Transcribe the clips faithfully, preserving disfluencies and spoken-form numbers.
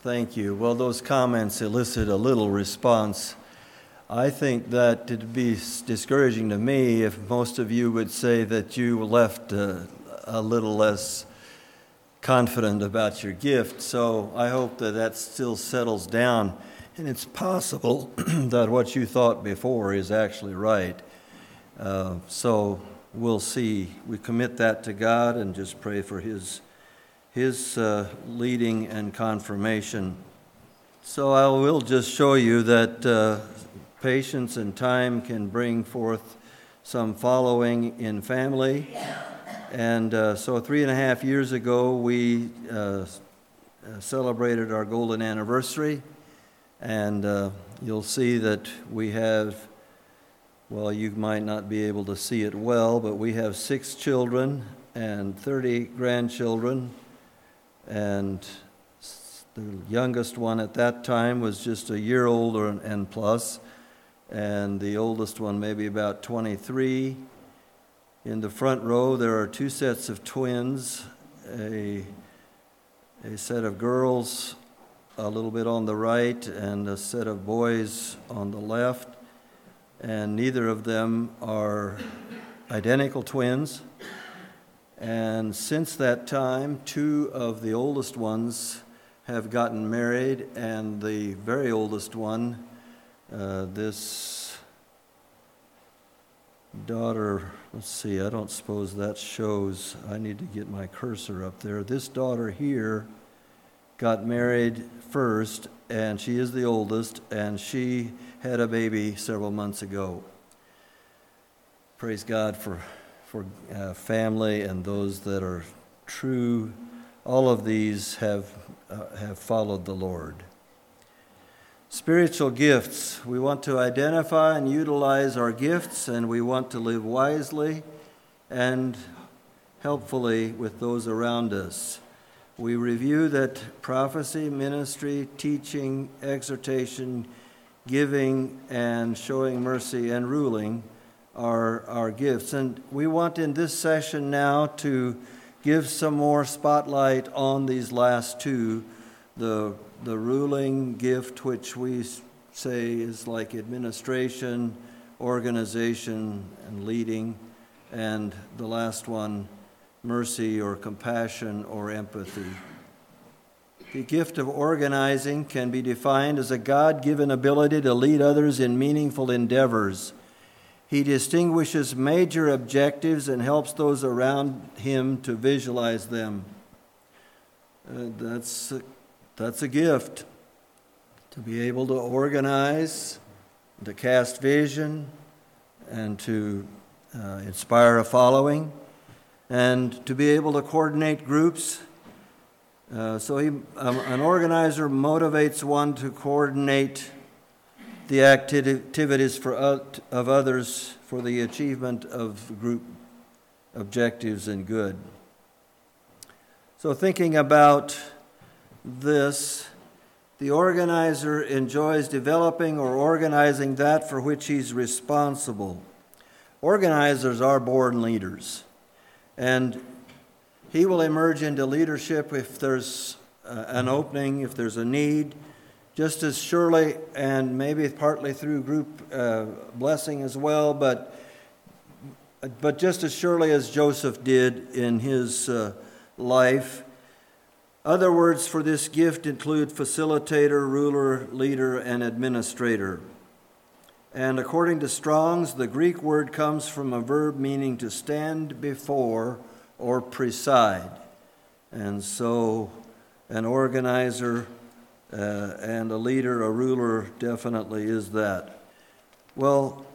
Thank you. Well, those comments elicit a little response. I think that it'd be discouraging to me if most of you would say that you left uh, a little less confident about your gift. So I hope that that still settles down, and it's possible that what you thought before is actually right. Uh, so we'll see. We commit that to God and just pray for His His uh, leading and confirmation. So I will just show you that uh, patience and time can bring forth some following in family. And uh, so three and a half years ago, we uh, celebrated our golden anniversary. And uh, you'll see that we have, well, you might not be able to see it well, but we have six children and thirty grandchildren. And the youngest one at that time was just a year older and plus, and the oldest one maybe about twenty-three. In the front row, there are two sets of twins, a, a set of girls a little bit on the right and a set of boys on the left, and neither of them are identical twins. And since that time, two of the oldest ones have gotten married, and the very oldest one, uh, this daughter, let's see, I don't suppose that shows, I need to get my cursor up there. This daughter here got married first, and she is the oldest, and she had a baby several months ago. Praise God for for uh, family and those that are true. All of these have uh, have followed the Lord. Spiritual gifts. We want to identify and utilize our gifts, and we want to live wisely and helpfully with those around us. We review that prophecy, ministry, teaching, exhortation, giving, and showing mercy and ruling are our gifts. And we want in this session now to give some more spotlight on these last two, the the ruling gift, which we say is like administration, organization, and leading, and the last one, mercy or compassion or empathy. The gift of organizing can be defined as a God-given ability to lead others in meaningful endeavors. He distinguishes major objectives and helps those around him to visualize them. Uh, that's, a, that's a gift, to be able to organize, to cast vision, and to uh, inspire a following, and to be able to coordinate groups. Uh, so he, um, an organizer motivates one to coordinate the activities for uh, of others for the achievement of group objectives and good. So thinking about this, the organizer enjoys developing or organizing that for which he's responsible. Organizers are born leaders, and he will emerge into leadership if there's uh, an opening, if there's a need, just as surely, and maybe partly through group uh, blessing as well, but but just as surely as Joseph did in his uh, life. Other words for this gift include facilitator, ruler, leader, and administrator. And according to Strong's, the Greek word comes from a verb meaning to stand before or preside. And so an organizer Uh, and a leader, a ruler, definitely is that. Well,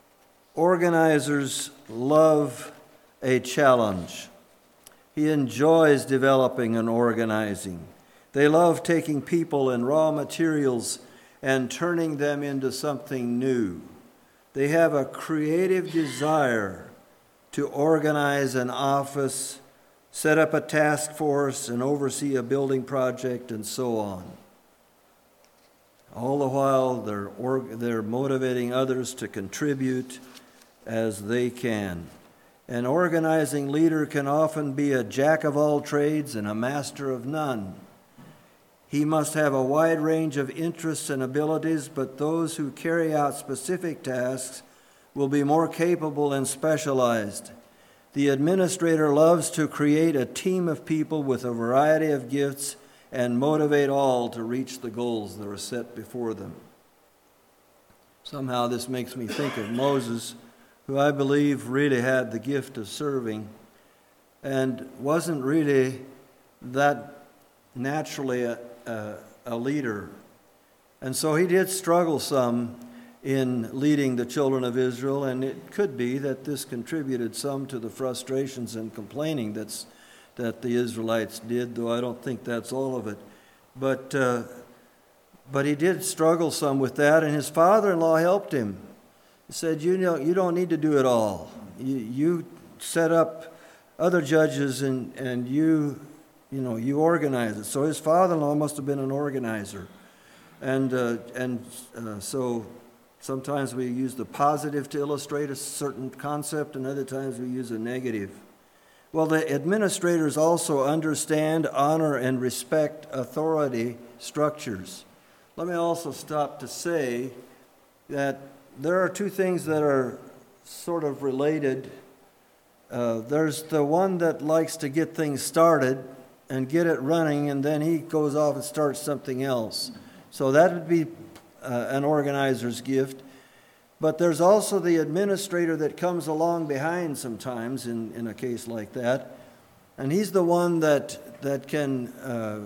organizers love a challenge. He enjoys developing and organizing. They love taking people and raw materials and turning them into something new. They have a creative desire to organize an office, set up a task force, and oversee a building project, and so on. All the while, they're, org- they're motivating others to contribute as they can. An organizing leader can often be a jack of all trades and a master of none. He must have a wide range of interests and abilities, but those who carry out specific tasks will be more capable and specialized. The administrator loves to create a team of people with a variety of gifts and motivate all to reach the goals that are set before them. Somehow this makes me think of Moses, who I believe really had the gift of serving and wasn't really that naturally a, a, a leader. And so he did struggle some in leading the children of Israel, and it could be that this contributed some to the frustrations and complaining that's, that the Israelites did, though I don't think that's all of it. But uh, But he did struggle some with that, and his father-in-law helped him. He said, you know, you don't need to do it all. You, you set up other judges, and, and you, you know, you organize it. So his father-in-law must have been an organizer. And, uh, and uh, so sometimes we use the positive to illustrate a certain concept, and other times we use a negative. Well, the administrators also understand, honor, and respect authority structures. Let me also stop to say that there are two things that are sort of related. Uh, there's the one that likes to get things started and get it running, and then he goes off and starts something else. So that would be uh, an organizer's gift. But there's also the administrator that comes along behind sometimes in, in a case like that. And he's the one that, that can... Uh,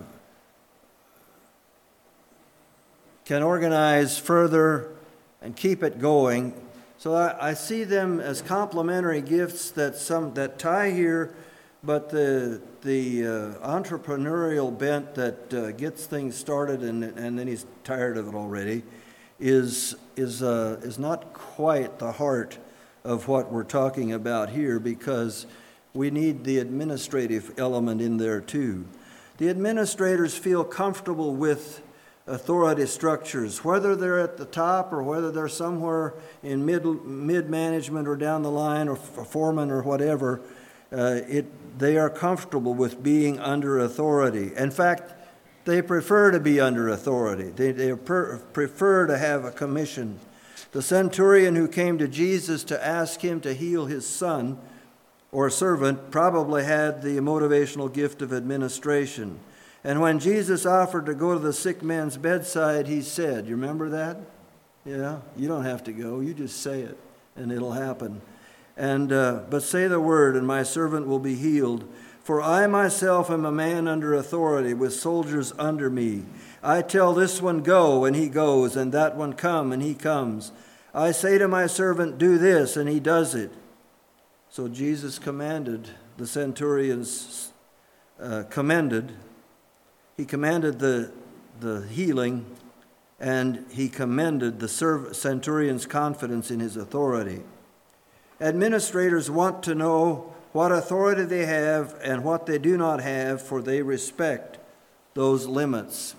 can organize further and keep it going. So I, I see them as complementary gifts that some that tie here, but the the uh, entrepreneurial bent that uh, gets things started and and then he's tired of it already is is uh, is not quite the heart of what we're talking about here, because we need the administrative element in there too. The administrators feel comfortable with authority structures, whether they're at the top or whether they're somewhere in mid mid management or down the line or a foreman or whatever. Uh, it they are comfortable with being under authority. In fact, they prefer to be under authority. They they per, prefer to have a commission. The centurion who came to Jesus to ask him to heal his son or servant probably had the motivational gift of administration. And when Jesus offered to go to the sick man's bedside, he said, you remember that? Yeah, you don't have to go. You just say it, and it'll happen. And uh, but say the word, and my servant will be healed. For I myself am a man under authority, with soldiers under me. I tell this one, go, and he goes, and that one, come, and he comes. I say to my servant, do this, and he does it. So Jesus commanded the centurions, uh, commended, He commanded the, the healing, and he commended the centurion's confidence in his authority. Administrators want to know what authority they have and what they do not have, for they respect those limits.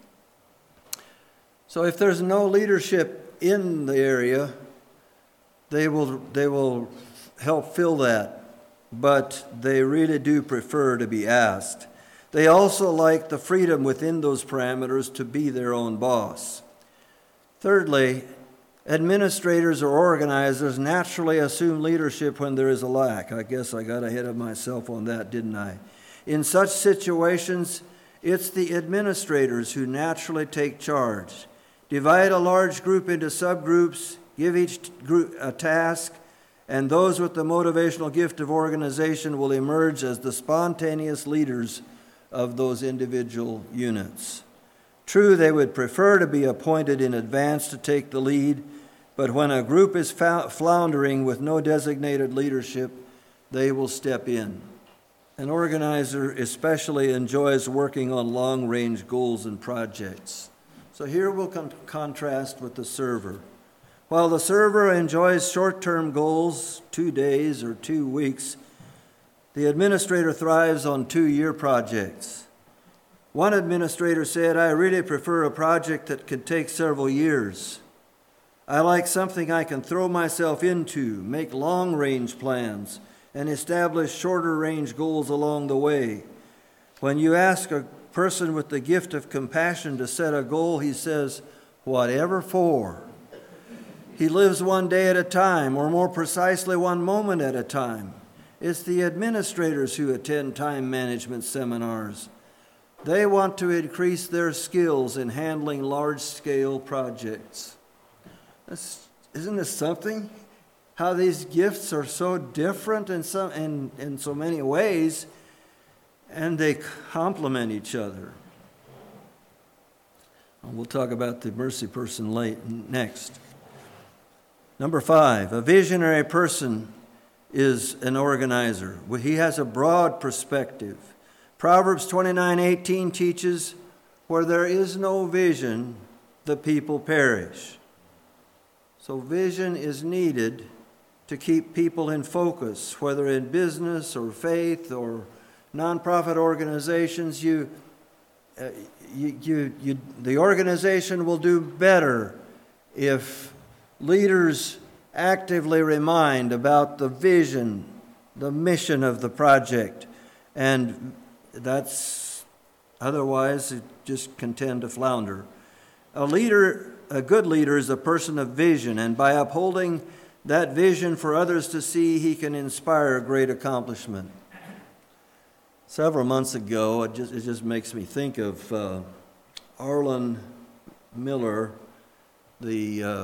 So if there's no leadership in the area, they will, they will help fill that, but they really do prefer to be asked. They also like the freedom within those parameters to be their own boss. Thirdly, administrators or organizers naturally assume leadership when there is a lack. I guess I got ahead of myself on that, didn't I? In such situations, it's the administrators who naturally take charge. Divide a large group into subgroups, give each group a task, and those with the motivational gift of organization will emerge as the spontaneous leaders of those individual units. True, they would prefer to be appointed in advance to take the lead, but when a group is floundering with no designated leadership, they will step in. An organizer especially enjoys working on long-range goals and projects. So here we'll con- contrast with the server. While the server enjoys short-term goals, two days or two weeks, the administrator thrives on two-year projects. One administrator said, I really prefer a project that could take several years. I like something I can throw myself into, make long-range plans, and establish shorter-range goals along the way. When you ask a person with the gift of compassion to set a goal, he says, whatever for. He lives one day at a time, or more precisely, one moment at a time. It's the administrators who attend time management seminars. They want to increase their skills in handling large-scale projects. That's, isn't this something? How these gifts are so different in, some, in, in so many ways, and they complement each other. We'll talk about the mercy person late next. Number five, a visionary person is an organizer. He has a broad perspective. Proverbs twenty-nine eighteen teaches, where there is no vision, the people perish. So vision is needed to keep people in focus, whether in business or faith or nonprofit organizations. You, uh, you, you, you, the organization will do better if leaders actively remind about the vision, the mission of the project, and that's otherwise it just can tend to flounder. A leader, a good leader, is a person of vision, and by upholding that vision for others to see, he can inspire great accomplishment. Several months ago, it just, it just makes me think of uh, Arlen Miller, the uh,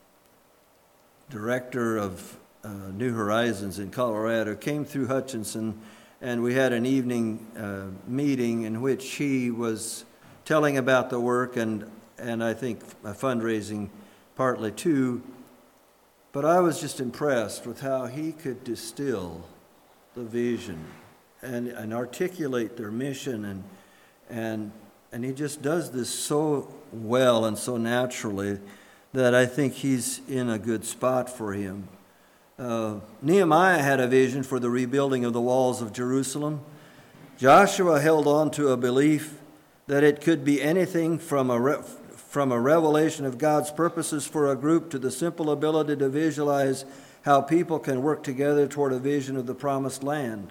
director of uh, New Horizons in Colorado, came through Hutchinson, and we had an evening uh, meeting in which he was telling about the work and, and I think a fundraising partly too. But I was just impressed with how he could distill the vision and, and articulate their mission, and and and he just does this so well and so naturally that I think he's in a good spot for him. Uh, Nehemiah had a vision for the rebuilding of the walls of Jerusalem. Joshua held on to a belief that it could be anything from a re- from a revelation of God's purposes for a group to the simple ability to visualize how people can work together toward a vision of the promised land.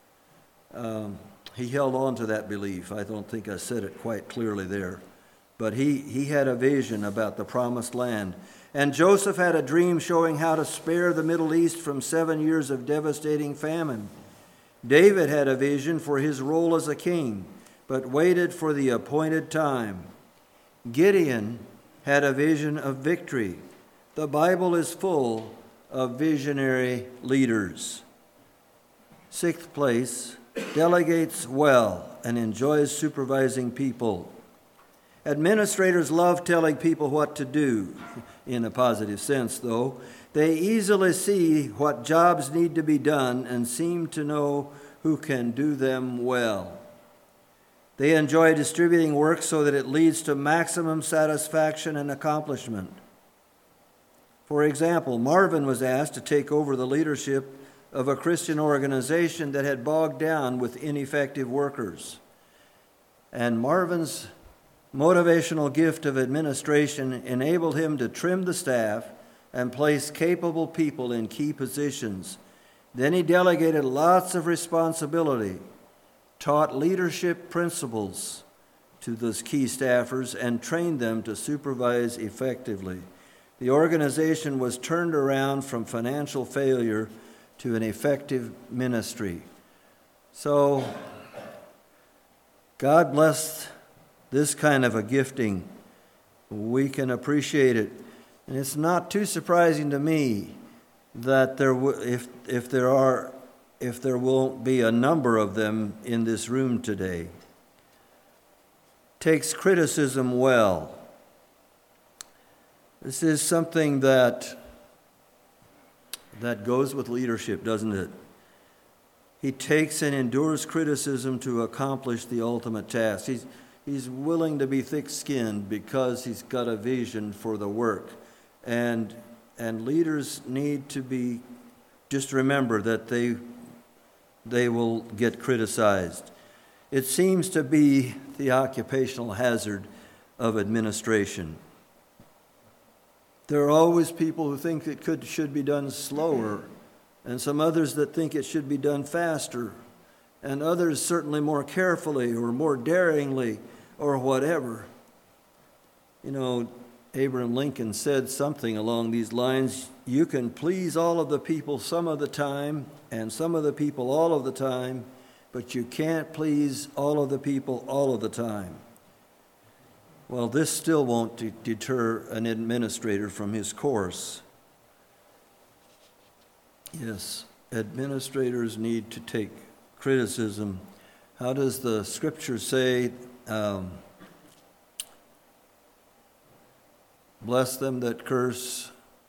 Um, he held on to that belief. I don't think I said it quite clearly there. But he, he had a vision about the promised land. And Joseph had a dream showing how to spare the Middle East from seven years of devastating famine. David had a vision for his role as a king, but waited for the appointed time. Gideon had a vision of victory. The Bible is full of visionary leaders. Sixth place, delegates well and enjoys supervising people. Administrators love telling people what to do, in a positive sense, though. They easily see what jobs need to be done and seem to know who can do them well. They enjoy distributing work so that it leads to maximum satisfaction and accomplishment. For example, Marvin was asked to take over the leadership of a Christian organization that had bogged down with ineffective workers. And Marvin's motivational gift of administration enabled him to trim the staff and place capable people in key positions. Then he delegated lots of responsibility, taught leadership principles to those key staffers, and trained them to supervise effectively. The organization was turned around from financial failure to an effective ministry. So, God bless this kind of a gifting. We can appreciate it. And it's not too surprising to me that there w- if if there are if there won't be a number of them in this room today. Takes criticism well. This is something that that goes with leadership, doesn't it? He takes and endures criticism to accomplish the ultimate task. He's He's willing to be thick-skinned because he's got a vision for the work. And and leaders need to be, just remember that they they will get criticized. It seems to be the occupational hazard of administration. There are always people who think it could should be done slower, and some others that think it should be done faster. and others certainly more carefully or more daringly or whatever. You know, Abraham Lincoln said something along these lines: you can please all of the people some of the time and some of the people all of the time, but you can't please all of the people all of the time. Well, this still won't de- deter an administrator from his course. Yes, administrators need to take criticism. How does the scripture say, um, bless them that curse?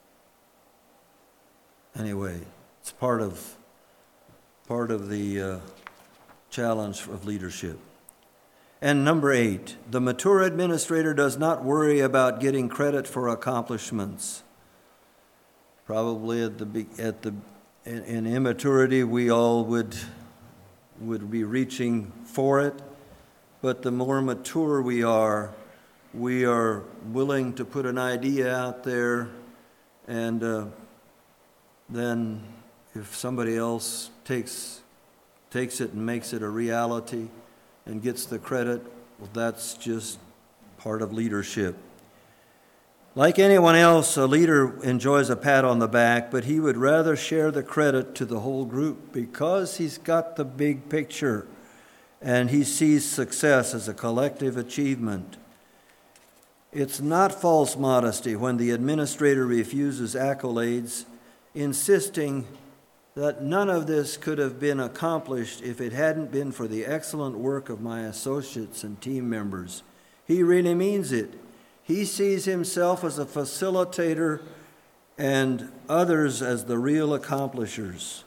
Anyway, it's part of part of the uh, challenge of leadership. And number eight, the mature administrator does not worry about getting credit for accomplishments. Probably at the at the in, in immaturity, we all would would be reaching for it, but the more mature we are, we are willing to put an idea out there, and uh, then if somebody else takes takes it and makes it a reality and gets the credit, well, that's just part of leadership. Like anyone else, a leader enjoys a pat on the back, but he would rather share the credit to the whole group because he's got the big picture and he sees success as a collective achievement. It's not false modesty when the administrator refuses accolades, insisting that none of this could have been accomplished if it hadn't been for the excellent work of my associates and team members. He really means it. He sees himself as a facilitator and others as the real accomplishers.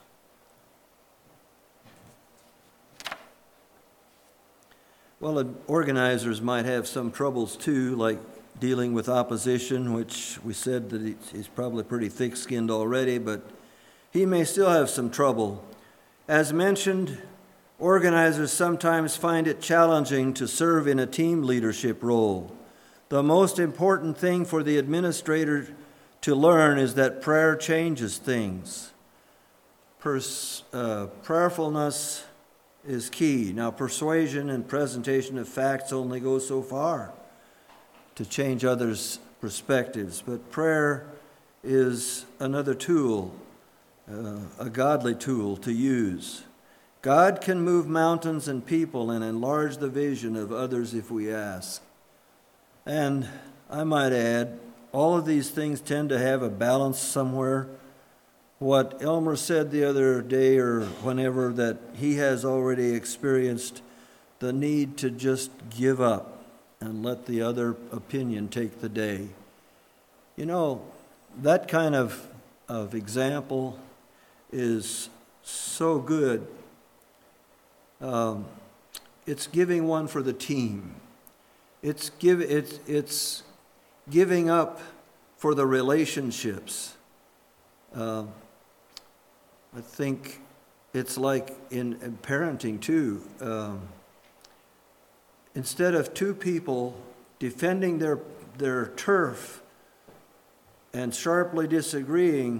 Well, organizers might have some troubles too, like dealing with opposition, which we said that he's probably pretty thick-skinned already, but he may still have some trouble. As mentioned, organizers sometimes find it challenging to serve in a team leadership role. The most important thing for the administrator to learn is that prayer changes things. Pers- uh, prayerfulness is key. Now, persuasion and presentation of facts only go so far to change others' perspectives, but prayer is another tool, uh, a godly tool to use. God can move mountains and people and enlarge the vision of others if we ask. And I might add, all of these things tend to have a balance somewhere. What Elmer said the other day or whenever, that he has already experienced the need to just give up and let the other opinion take the day. You know, that kind of, of example is so good. Um, it's giving one for the team. It's give it's it's giving up for the relationships. Uh, I think it's like in, in parenting too. Um, instead of two people defending their their turf and sharply disagreeing,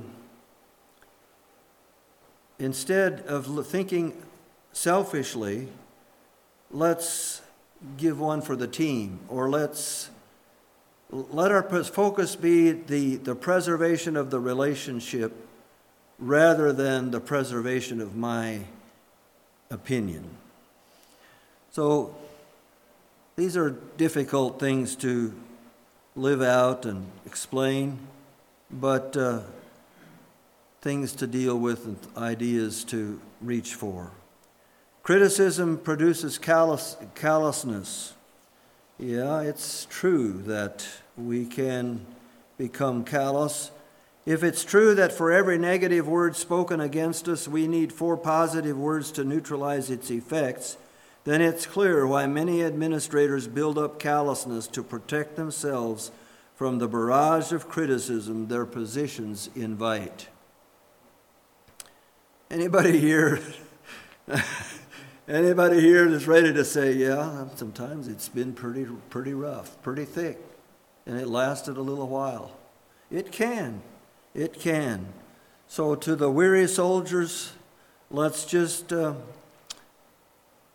instead of thinking selfishly, let's give one for the team, or let's let our focus be the, the preservation of the relationship rather than the preservation of my opinion. So these are difficult things to live out and explain, but uh, things to deal with and ideas to reach for. Criticism produces callous, callousness. Yeah, it's true that we can become callous. If it's true that for every negative word spoken against us, we need four positive words to neutralize its effects, then it's clear why many administrators build up callousness to protect themselves from the barrage of criticism their positions invite. Anybody here? Anybody here that's ready to say, yeah, sometimes it's been pretty pretty rough, pretty thick, and it lasted a little while? It can. It can. So to the weary soldiers, let's just uh,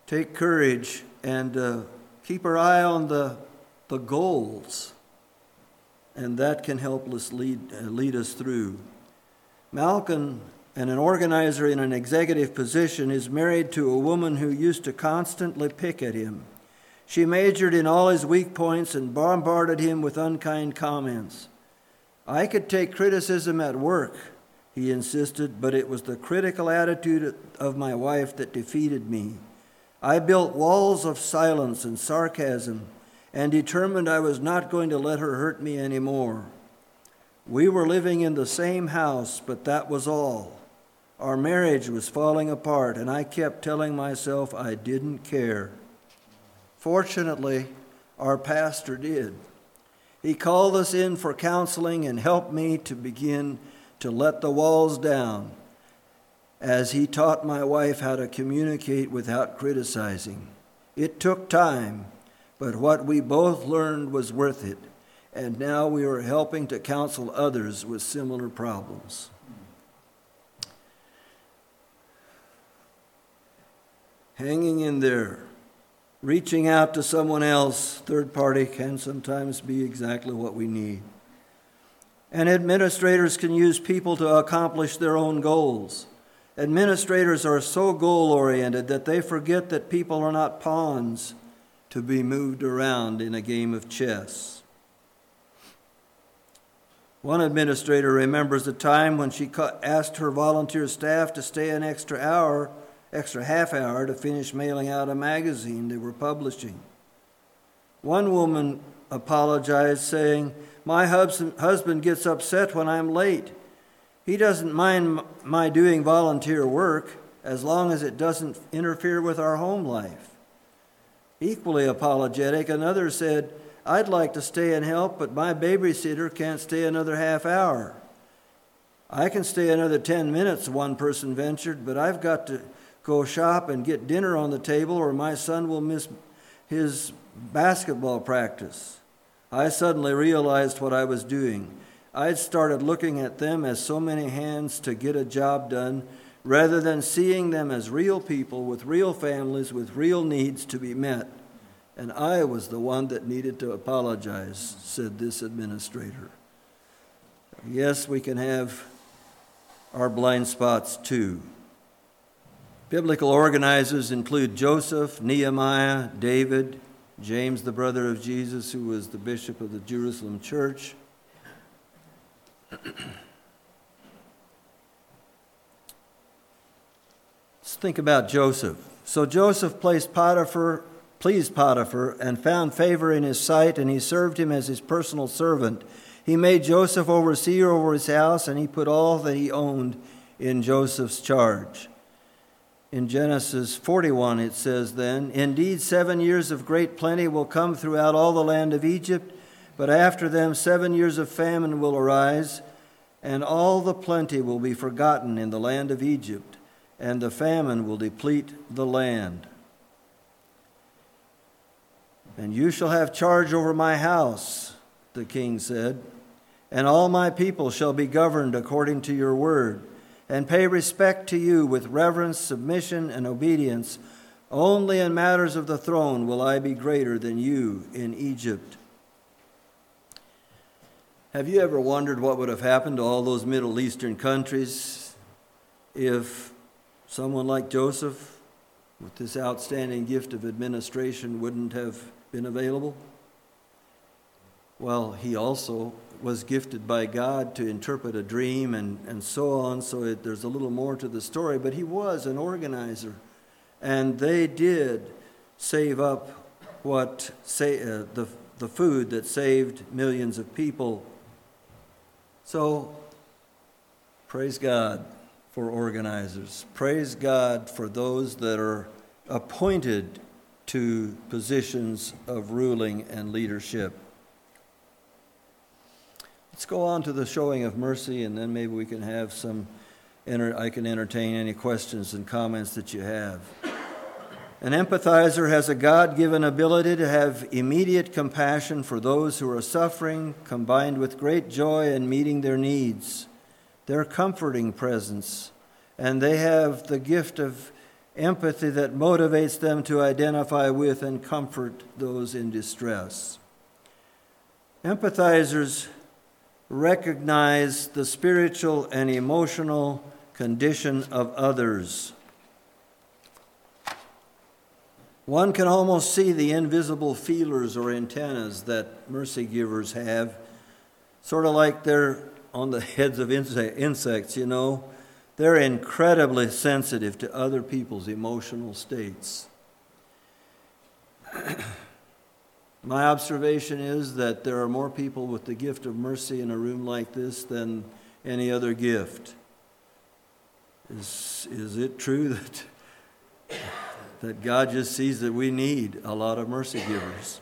take courage and uh, keep our eye on the, the goals, and that can help us lead, uh, lead us through. Malcolm, and an organizer in an executive position, is married to a woman who used to constantly pick at him. She majored in all his weak points and bombarded him with unkind comments. I could take criticism at work, he insisted, but it was the critical attitude of my wife that defeated me. I built walls of silence and sarcasm and determined I was not going to let her hurt me anymore. We were living in the same house, but that was all. Our marriage was falling apart, and I kept telling myself I didn't care. Fortunately, our pastor did. He called us in for counseling and helped me to begin to let the walls down, as he taught my wife how to communicate without criticizing. It took time, but what we both learned was worth it, and now we are helping to counsel others with similar problems. Hanging in there, reaching out to someone else, third party, can sometimes be exactly what we need. And administrators can use people to accomplish their own goals. Administrators are so goal-oriented that they forget that people are not pawns to be moved around in a game of chess. One administrator remembers a time when she asked her volunteer staff to stay an extra hour extra half hour to finish mailing out a magazine they were publishing. One woman apologized, saying, "My husband gets upset when I'm late. He doesn't mind my doing volunteer work as long as it doesn't interfere with our home life." Equally apologetic, another said, "I'd like to stay and help, but my babysitter can't stay another half hour." "I can stay another ten minutes, one person ventured, but I've got to go shop and get dinner on the table or my son will miss his basketball practice." I suddenly realized what I was doing. I'd started looking at them as so many hands to get a job done, rather than seeing them as real people with real families with real needs to be met. And I was the one that needed to apologize, said this administrator. Yes, we can have our blind spots too. Biblical organizers include Joseph, Nehemiah, David, James, the brother of Jesus, who was the bishop of the Jerusalem church. Let's think about Joseph. So Joseph placed Potiphar, pleased Potiphar and found favor in his sight, and he served him as his personal servant. He made Joseph overseer over his house, and he put all that he owned in Joseph's charge. In Genesis forty-one, it says then, "Indeed, seven years of great plenty will come throughout all the land of Egypt, but after them seven years of famine will arise, and all the plenty will be forgotten in the land of Egypt, and the famine will deplete the land. And you shall have charge over my house," the king said, "and all my people shall be governed according to your word, and pay respect to you with reverence, submission, and obedience. Only in matters of the throne will I be greater than you in Egypt." Have you ever wondered what would have happened to all those Middle Eastern countries if someone like Joseph, with this outstanding gift of administration, wouldn't have been available? Well, he also was gifted by God to interpret a dream and, and so on, so it, there's a little more to the story, but he was an organizer, and they did save up what say, uh, the, the food that saved millions of people. So, praise God for organizers. Praise God for those that are appointed to positions of ruling and leadership. Let's go on to the showing of mercy, and then maybe we can have some, enter, I can entertain any questions and comments that you have. An empathizer has a God-given ability to have immediate compassion for those who are suffering, combined with great joy in meeting their needs, their comforting presence, and they have the gift of empathy that motivates them to identify with and comfort those in distress. Empathizers recognize the spiritual and emotional condition of others. One can almost see the invisible feelers or antennas that mercy givers have, sort of like they're on the heads of insects, you know. They're incredibly sensitive to other people's emotional states. My observation is that there are more people with the gift of mercy in a room like this than any other gift. Is, is it true that, that God just sees that we need a lot of mercy givers?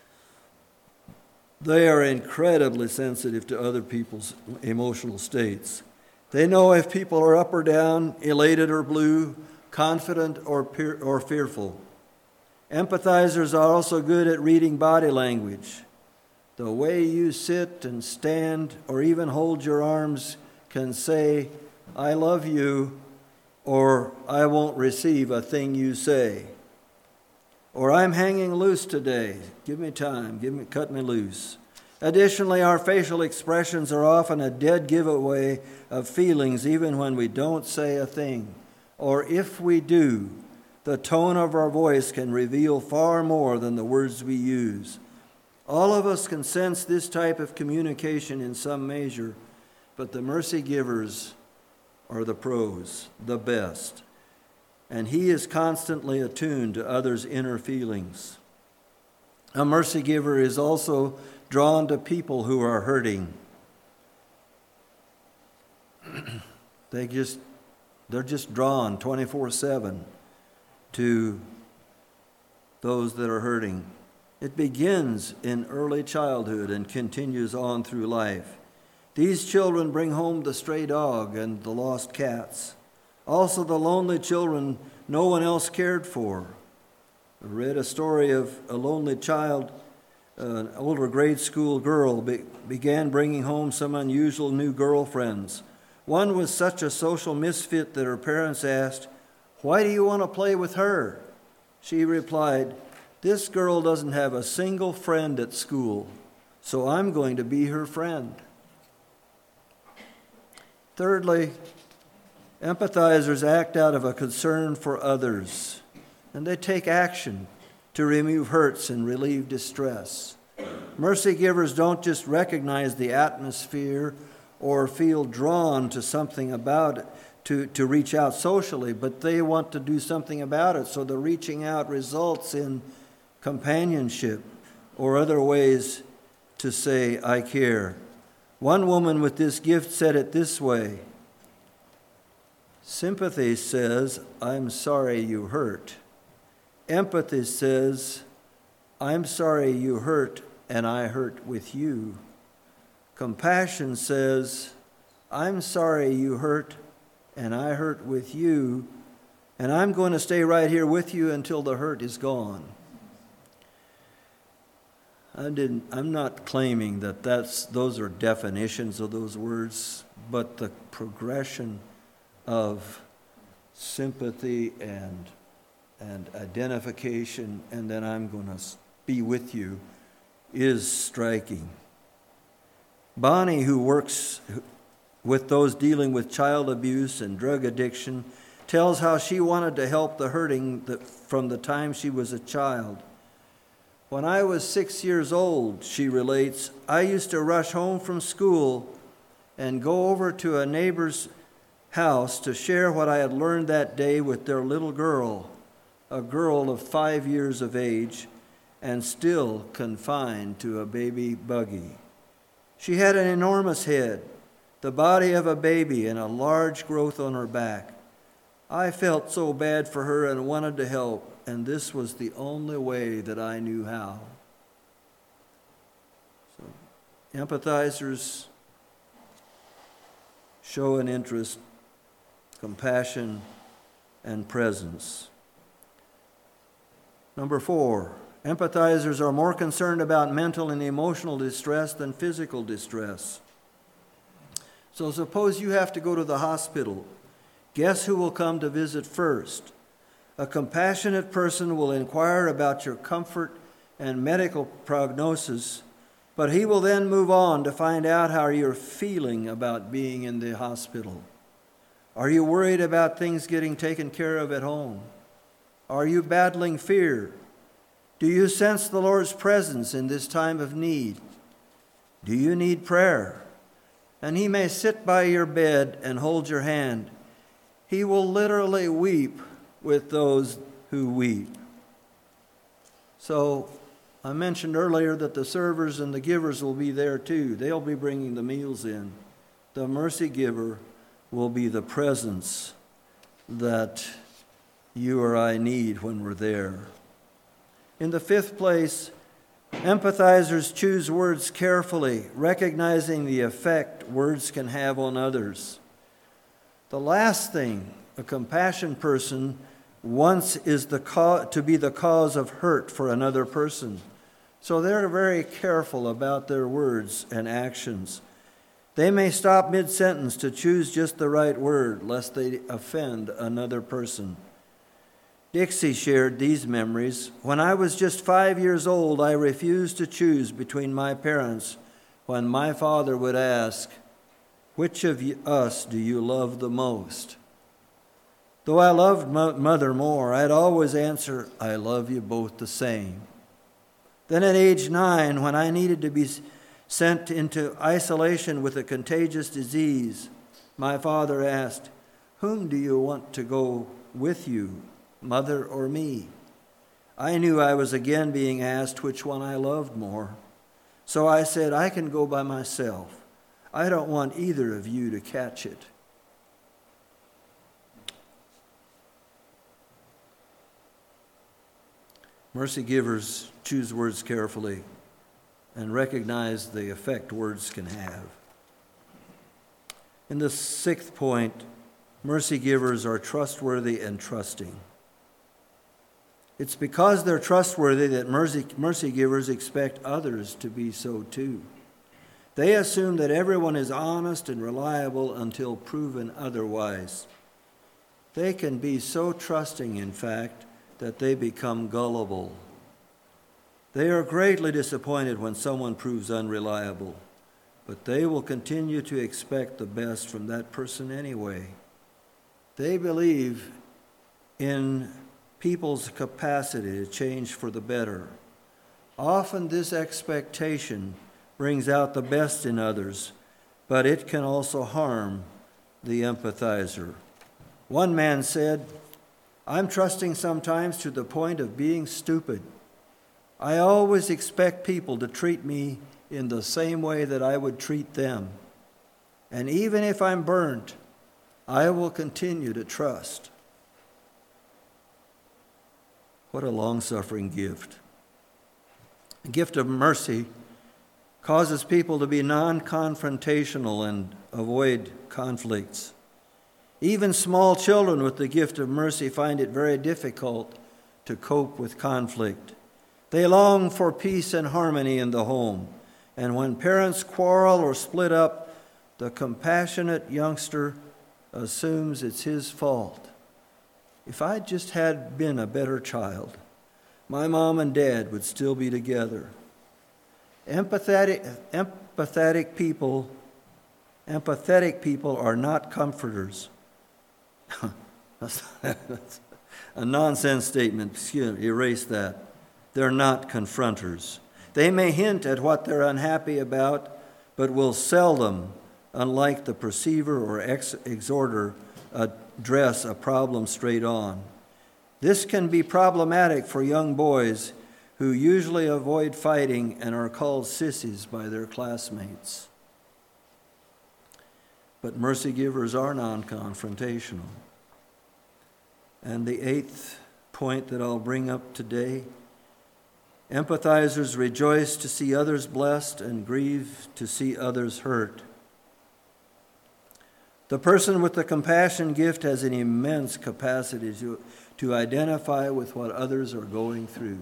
They are incredibly sensitive to other people's emotional states. They know if people are up or down, elated or blue, confident or, peer, or fearful. Empathizers are also good at reading body language. The way you sit and stand or even hold your arms can say, "I love you," or "I won't receive a thing you say," or "I'm hanging loose today. Give me time. Give me, cut me loose." Additionally, our facial expressions are often a dead giveaway of feelings even when we don't say a thing. Or if we do, the tone of our voice can reveal far more than the words we use. All of us can sense this type of communication in some measure, but the mercy givers are the pros, the best. And He is constantly attuned to others' inner feelings. A mercy giver is also drawn to people who are hurting. they just, they're just drawn twenty-four seven to those that are hurting. It begins in early childhood and continues on through life. These children bring home the stray dog and the lost cats. Also the lonely children no one else cared for. I read a story of a lonely child. An older grade school girl be- began bringing home some unusual new girlfriends. One was such a social misfit that her parents asked, "Why do you want to play with her?" She replied, "This girl doesn't have a single friend at school, so I'm going to be her friend." Thirdly, empathizers act out of a concern for others, and they take action to remove hurts and relieve distress. Mercy givers don't just recognize the atmosphere or feel drawn to something about it to, to reach out socially, but they want to do something about it. So the reaching out results in companionship or other ways to say, "I care." One woman with this gift said it this way: sympathy says, "I'm sorry you hurt." Empathy says, "I'm sorry you hurt, and I hurt with you." Compassion says, "I'm sorry you hurt, and I hurt with you, and I'm going to stay right here with you until the hurt is gone." I didn't, I'm not claiming that that's, those are definitions of those words, but the progression of sympathy and and identification, and then I'm going to be with you, is striking. Bonnie, who works with those dealing with child abuse and drug addiction, tells how she wanted to help the hurting from the time she was a child. When I was six years old, she relates, I used to rush home from school and go over to a neighbor's house to share what I had learned that day with their little girl, a girl of five years of age and still confined to a baby buggy. She had an enormous head, the body of a baby, and a large growth on her back. I felt so bad for her and wanted to help, and this was the only way that I knew how. So, empathizers show an interest, compassion, and presence. Number four, empathizers are more concerned about mental and emotional distress than physical distress. So suppose you have to go to the hospital. Guess who will come to visit first? A compassionate person will inquire about your comfort and medical prognosis, but he will then move on to find out how you're feeling about being in the hospital. Are you worried about things getting taken care of at home? Are you battling fear? Do you sense the Lord's presence in this time of need? Do you need prayer? And he may sit by your bed and hold your hand. He will literally weep with those who weep. So, I mentioned earlier that the servers and the givers will be there too. They'll be bringing the meals in. The mercy giver will be the presence that you or I need when we're there. In the fifth place, empathizers choose words carefully, recognizing the effect words can have on others. The last thing a compassion person wants is the co- to be the cause of hurt for another person. So they're very careful about their words and actions. They may stop mid-sentence to choose just the right word, lest they offend another person. Dixie shared these memories. When I was just five years old, I refused to choose between my parents when my father would ask, "Which of us do you love the most?" Though I loved mother more, I'd always answer, "I love you both the same." Then at age nine, when I needed to be sent into isolation with a contagious disease, my father asked, "Whom do you want to go with you, mother or me?" I knew I was again being asked which one I loved more. So I said, "I can go by myself. I don't want either of you to catch it." Mercy givers choose words carefully and recognize the effect words can have. In the sixth point, mercy givers are trustworthy and trusting. It's because they're trustworthy that mercy, mercy givers expect others to be so too. They assume that everyone is honest and reliable until proven otherwise. They can be so trusting, in fact, that they become gullible. They are greatly disappointed when someone proves unreliable, but they will continue to expect the best from that person anyway. They believe in people's capacity to change for the better. Often this expectation brings out the best in others, but it can also harm the empathizer. One man said, "I'm trusting sometimes to the point of being stupid. I always expect people to treat me in the same way that I would treat them. And even if I'm burnt, I will continue to trust." What a long-suffering gift. The gift of mercy causes people to be non-confrontational and avoid conflicts. Even small children with the gift of mercy find it very difficult to cope with conflict. They long for peace and harmony in the home. And when parents quarrel or split up, the compassionate youngster assumes it's his fault. If I just had been a better child, my mom and dad would still be together. Empathetic, empathetic people, empathetic people are not comforters. That's a nonsense statement. Excuse me, erase that. They're not confronters. They may hint at what they're unhappy about, but will seldom, unlike the perceiver or ex- exhorter, address a problem straight on. This can be problematic for young boys who usually avoid fighting and are called sissies by their classmates. But mercy givers are non-confrontational. And the eighth point that I'll bring up today, empathizers rejoice to see others blessed and grieve to see others hurt. The person with the compassion gift has an immense capacity to, to identify with what others are going through.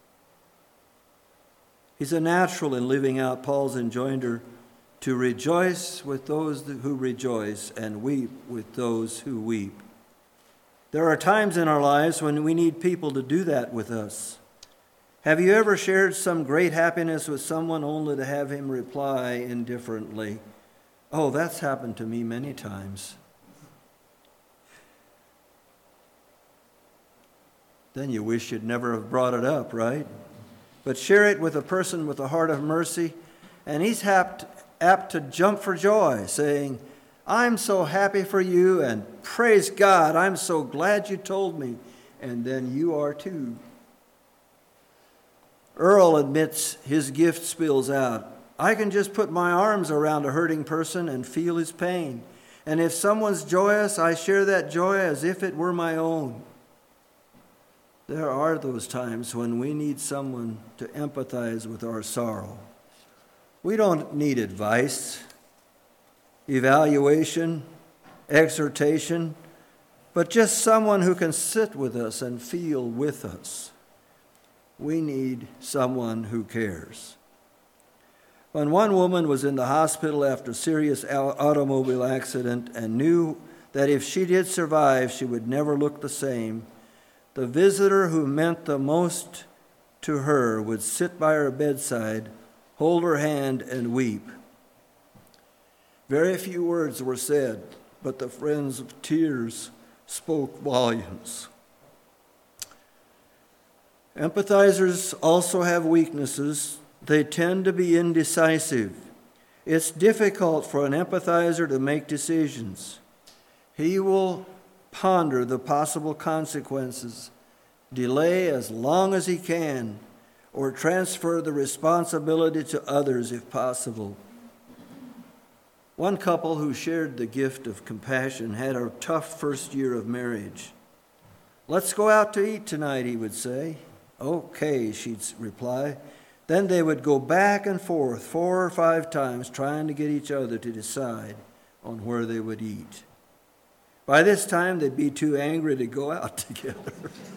He's a natural in living out Paul's enjoinder to rejoice with those who rejoice and weep with those who weep. There are times in our lives when we need people to do that with us. Have you ever shared some great happiness with someone only to have him reply indifferently, "Oh, that's happened to me many times"? Then you wish you'd never have brought it up, right? But share it with a person with a heart of mercy, and he's apt, apt to jump for joy, saying, "I'm so happy for you, and praise God, I'm so glad you told me." And then you are too. Earl admits his gift spills out. "I can just put my arms around a hurting person and feel his pain. And if someone's joyous, I share that joy as if it were my own." There are those times when we need someone to empathize with our sorrow. We don't need advice, evaluation, exhortation, but just someone who can sit with us and feel with us. We need someone who cares. When one woman was in the hospital after a serious automobile accident and knew that if she did survive, she would never look the same, the visitor who meant the most to her would sit by her bedside, hold her hand, and weep. Very few words were said, but the friend's tears spoke volumes. Empathizers also have weaknesses. They tend to be indecisive. It's difficult for an empathizer to make decisions. He will ponder the possible consequences, delay as long as he can, or transfer the responsibility to others if possible. One couple who shared the gift of compassion had a tough first year of marriage. "Let's go out to eat tonight," he would say. "Okay," she'd reply. Then they would go back and forth four or five times trying to get each other to decide on where they would eat. By this time, they'd be too angry to go out together.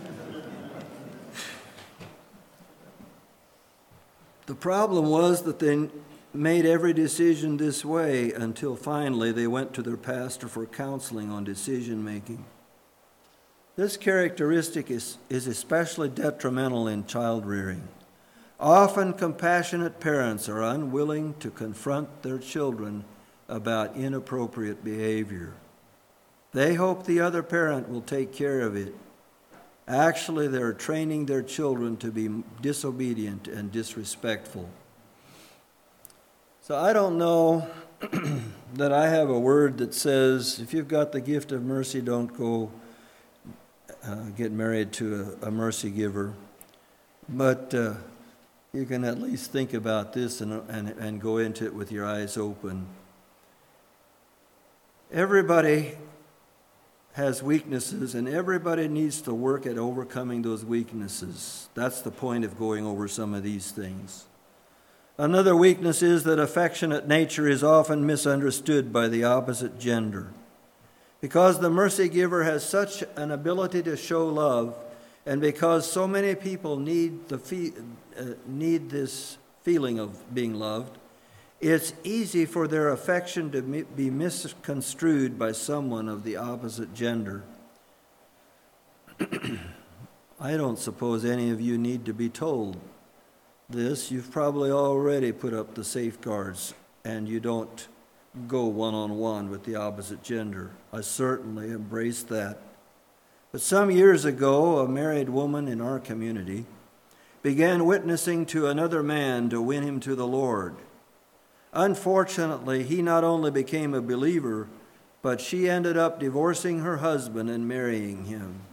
The problem was that they made every decision this way until finally they went to their pastor for counseling on decision making. This characteristic is, is especially detrimental in child rearing. Often compassionate parents are unwilling to confront their children about inappropriate behavior. They hope the other parent will take care of it. Actually, they're training their children to be disobedient and disrespectful. So I don't know that I have a word that says, if you've got the gift of mercy, don't go uh, get married to a, a mercy giver. But uh, you can at least think about this and, and, and go into it with your eyes open. Everybody has weaknesses, and everybody needs to work at overcoming those weaknesses. That's the point of going over some of these things. Another weakness is that affectionate nature is often misunderstood by the opposite gender. Because the mercy giver has such an ability to show love, and because so many people need the fe- uh, need this feeling of being loved, it's easy for their affection to be misconstrued by someone of the opposite gender. I don't suppose any of you need to be told this. You've probably already put up the safeguards, and you don't go one-on-one with the opposite gender. I certainly embrace that. But some years ago, a married woman in our community began witnessing to another man to win him to the Lord. Unfortunately, he not only became a believer, but she ended up divorcing her husband and marrying him.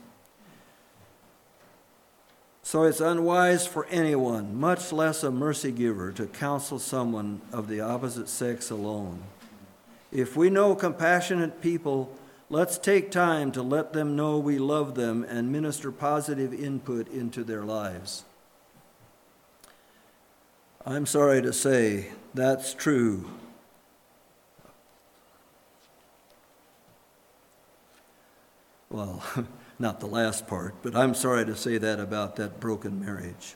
So it's unwise for anyone, much less a mercy giver, to counsel someone of the opposite sex alone. If we know compassionate people, let's take time to let them know we love them and minister positive input into their lives. I'm sorry to say, that's true. Well, not the last part, but I'm sorry to say that about that broken marriage.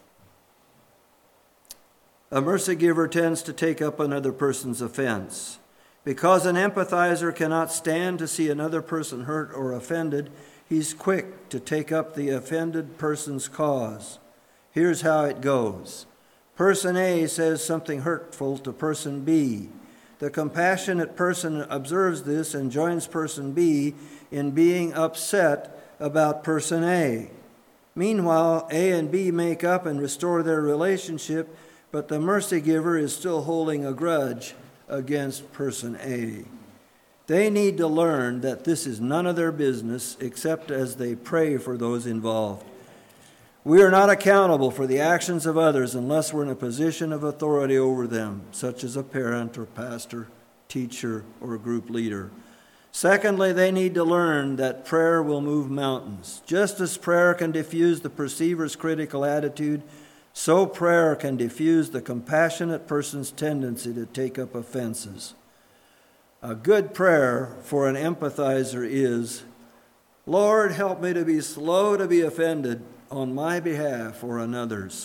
A mercy giver tends to take up another person's offense. Because an empathizer cannot stand to see another person hurt or offended, He's quick to take up the offended person's cause. Here's how it goes. Person A says something hurtful to person B. The compassionate person observes this and joins person B in being upset about person A. Meanwhile, A and B make up and restore their relationship, but the mercy giver is still holding a grudge against person A. They need to learn that this is none of their business except as they pray for those involved. We are not accountable for the actions of others unless we're in a position of authority over them, such as a parent or pastor, teacher, or group leader. Secondly, they need to learn that prayer will move mountains. Just as prayer can diffuse the perceiver's critical attitude, so prayer can diffuse the compassionate person's tendency to take up offenses. A good prayer for an empathizer is, Lord, help me to be slow to be offended on my behalf or another's.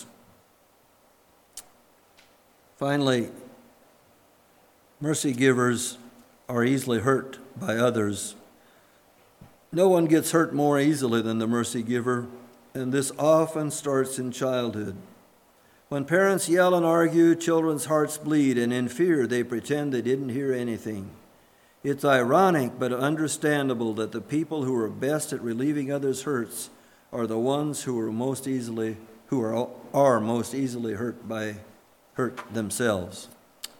Finally, mercy givers are easily hurt by others. No one gets hurt more easily than the mercy giver, and this often starts in childhood. When parents yell and argue, children's hearts bleed, and in fear they pretend they didn't hear anything. It's ironic but understandable that the people who are best at relieving others' hurts are the ones who are most easily who are are most easily hurt by hurt themselves.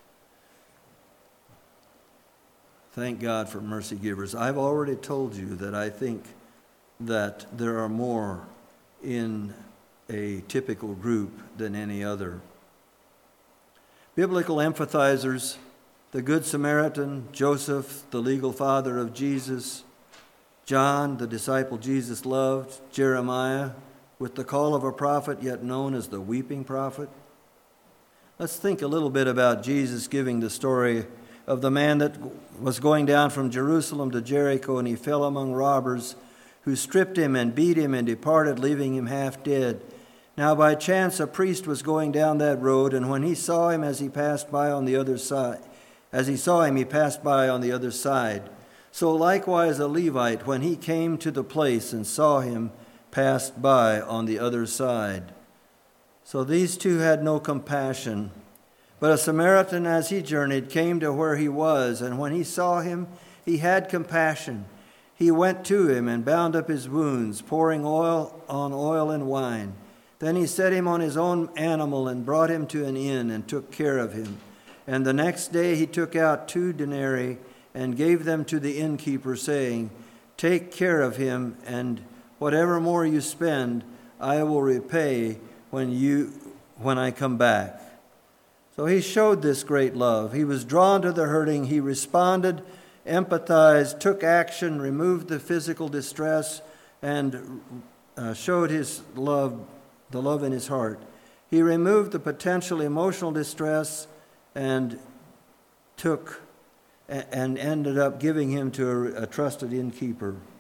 Thank God for mercy givers. I've already told you that I think that there are more in a typical group than any other. Biblical empathizers, the Good Samaritan, Joseph, the legal father of Jesus, John, the disciple Jesus loved, Jeremiah, with the call of a prophet yet known as the weeping prophet. Let's think a little bit about Jesus giving the story of the man that was going down from Jerusalem to Jericho, and he fell among robbers who stripped him and beat him and departed, leaving him half dead. Now by chance a priest was going down that road, and when he saw him as he passed by on the other side, as he saw him, he passed by on the other side. So likewise a Levite, when he came to the place and saw him, passed by on the other side. So these two had no compassion. But a Samaritan, as he journeyed, came to where he was, and when he saw him, he had compassion. He went to him and bound up his wounds, pouring oil on oil and wine. Then he set him on his own animal and brought him to an inn and took care of him. And the next day he took out two denarii and gave them to the innkeeper, saying, Take care of him, and whatever more you spend, I will repay when you when I come back. So he showed this great love. He was drawn to the hurting. He responded, empathized, took action, removed the physical distress, and uh, showed his love, the love in his heart. He removed the potential emotional distress and took and ended up giving him to a, a trusted innkeeper.